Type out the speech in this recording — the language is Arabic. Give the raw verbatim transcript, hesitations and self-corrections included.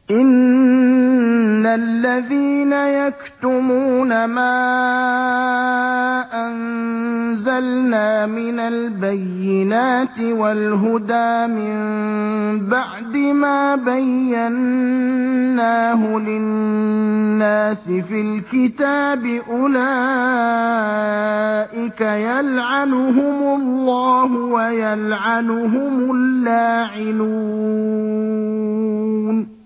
إِنَّ الَّذِينَ يَكْتُمُونَ مَا أَنزَلْنَا مِنَ الْبَيِّنَاتِ وَالْهُدَىٰ مِن بَعْدِ مَا بَيَّنَّاهُ لِلنَّاسِ فِي الْكِتَابِ أُولَٰئِكَ يَلْعَنُهُمُ اللَّهُ وَيَلْعَنُهُمُ اللَّاعِنُونَ